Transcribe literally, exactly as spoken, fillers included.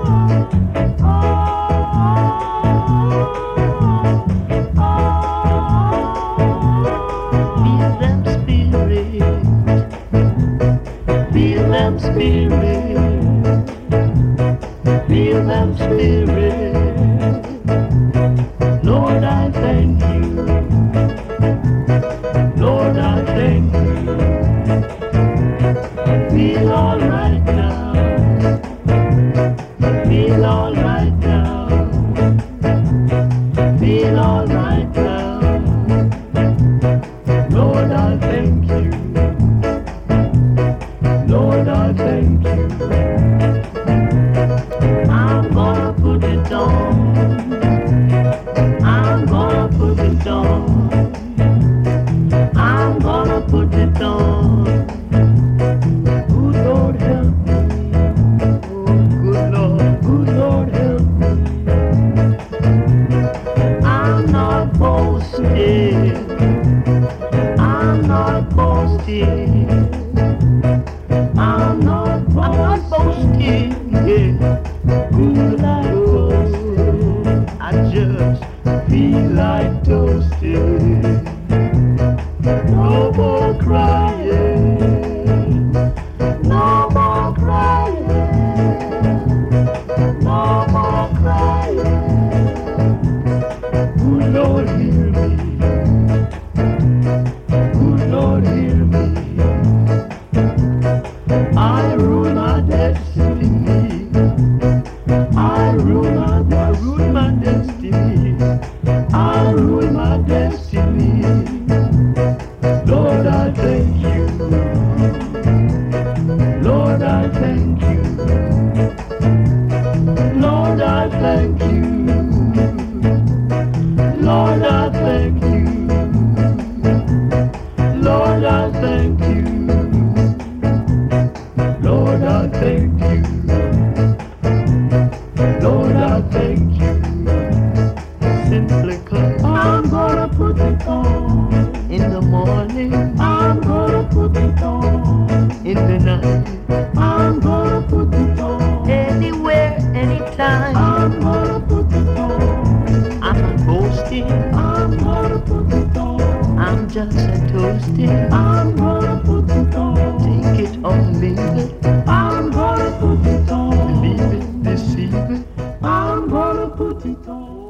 Feel them spirit, feel them spirit. Lord, I thank you. Lord, I thank you. Feel all right now. Feel all right now. Feel all right now. Lord, I thank you. Lord, I thank you. I'm gonna put it on. I'm gonna put it on. I'm gonna put it on. Good Lord help me. Oh, good Lord, good Lord help me. I'm not boasting. I'm not boasting. I'm not, I'm not boasting, yeah. Feel like toasting. I just feel like toasting. No more crying. No more crying. No more crying. Good Lord, hear me. Good Lord, hear me. I rule my destiny. I rule my, I rule my destiny. I rule my destiny. Lord, I thank you. Lord, I thank you. Lord, I thank you. Lord, I thank you. Lord, I thank you. Lord, I thank you. Lord, I thank you. Simply cause I'm gonna put it on. In the morning, I'm gonna put it on. In the night, I'm gonna put it on. Anywhere, anytime, I'm gonna put it on. I'm not boasting, I'm gonna put it on. I'm just a toasting, I'm gonna put it on. Take it or leave it, I'm gonna put it on. Believe it, deceive it, I'm gonna put it on.